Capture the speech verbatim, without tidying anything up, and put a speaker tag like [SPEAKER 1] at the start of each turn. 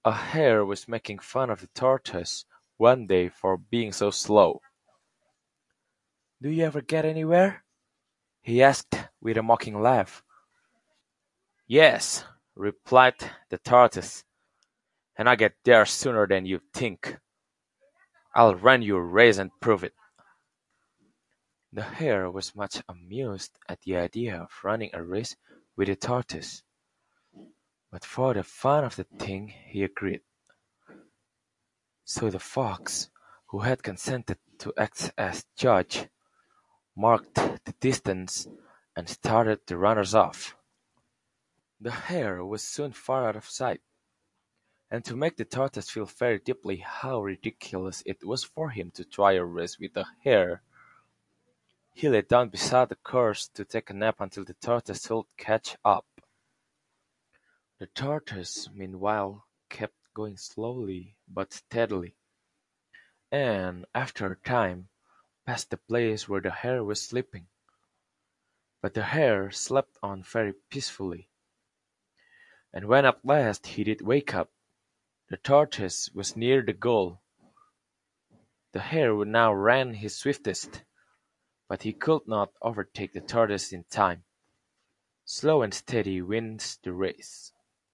[SPEAKER 1] A hare was making fun of the tortoise one day for being so slow. "Do you ever get anywhere?" he asked with a mocking laugh. "Yes," replied the tortoise, "and I get there sooner than you think. I'll run you a race and prove it." The hare was much amused at the idea of running a race with the tortoise, but for the fun of the thing he agreed. So the fox, who had consented to act as judge, marked the distance and started the runners off. The hare was soon far out of sight, and to make the tortoise feel very deeply how ridiculous it was for him to try a race with a hare, he lay down beside the course to take a nap until the tortoise should catch up. The tortoise, meanwhile, kept going slowly but steadily, and, after a time, passed the place where the hare was sleeping. But the hare slept on very peacefully, and when at last he did wake up, the tortoise was near the goal. The hare now ran his swiftest, but he could not overtake the tortoise in time. Slow and steady wins the race.